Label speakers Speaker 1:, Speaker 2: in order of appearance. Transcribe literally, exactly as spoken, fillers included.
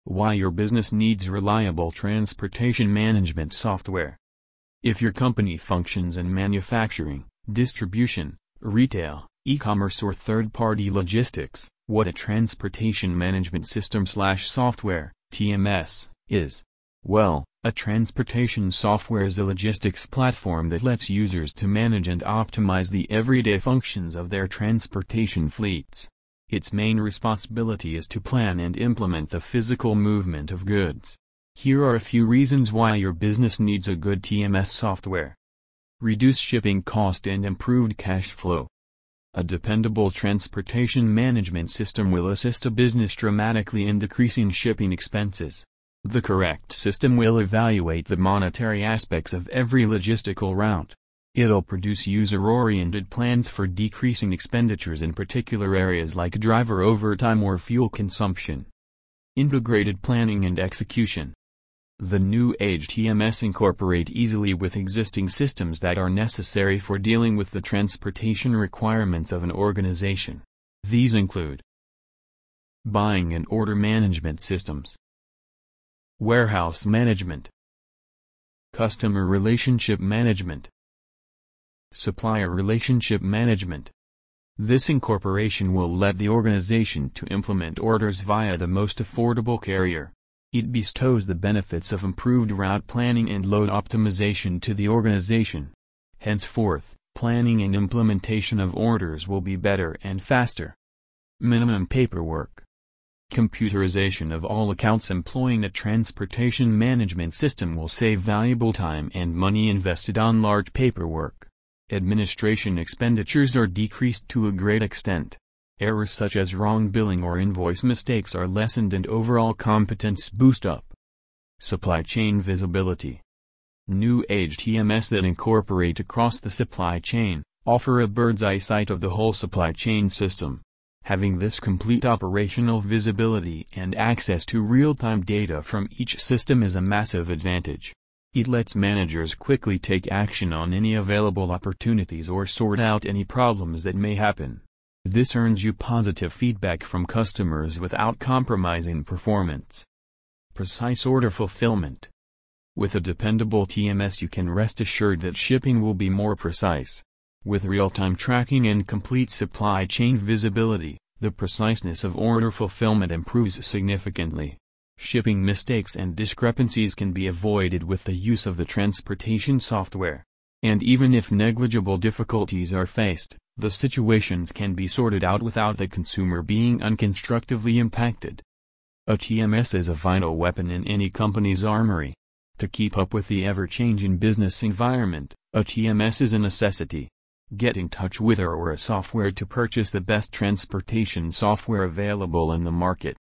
Speaker 1: Why your business needs reliable transportation management software. If your company functions in manufacturing, distribution, retail, e-commerce or third-party logistics, what a transportation management system slash software, T M S, is. Well, a transportation software is a logistics platform that lets users to manage and optimize the everyday functions of their transportation fleets. Its main responsibility is to plan and implement the physical movement of goods. Here are a few reasons why your business needs a good T M S software. Reduce shipping cost and improved cash flow. A dependable transportation management system will assist a business dramatically in decreasing shipping expenses. The correct system will evaluate the monetary aspects of every logistical route. It'll produce user-oriented plans for decreasing expenditures in particular areas like driver overtime or fuel consumption. Integrated planning and execution. The new age T M S incorporate easily with existing systems that are necessary for dealing with the transportation requirements of an organization. These include buying and order management systems, warehouse management, customer relationship management, supplier relationship management. This incorporation will let the organization to implement orders via the most affordable carrier. It bestows the benefits of improved route planning and load optimization to the organization. Henceforth, planning and implementation of orders will be better and faster. Minimum paperwork. Computerization of all accounts employing a transportation management system will save valuable time and money invested on large paperwork. Administration expenditures are decreased to a great extent. Errors such as wrong billing or invoice mistakes are lessened and overall competence boost up. Supply chain visibility. New age T M S that incorporate across the supply chain, offer a bird's eye sight of the whole supply chain system. Having this complete operational visibility and access to real-time data from each system is a massive advantage. It lets managers quickly take action on any available opportunities or sort out any problems that may happen. This earns you positive feedback from customers without compromising performance. Precise order fulfillment. With a dependable T M S you can rest assured that shipping will be more precise. With real-time tracking and complete supply chain visibility, the preciseness of order fulfillment improves significantly. Shipping mistakes and discrepancies can be avoided with the use of the transportation software. And even if negligible difficulties are faced, the situations can be sorted out without the consumer being unconstructively impacted. A T M S is a vital weapon in any company's armory. To keep up with the ever-changing business environment, a T M S is a necessity. Get in touch with our or a software to purchase the best transportation software available in the market.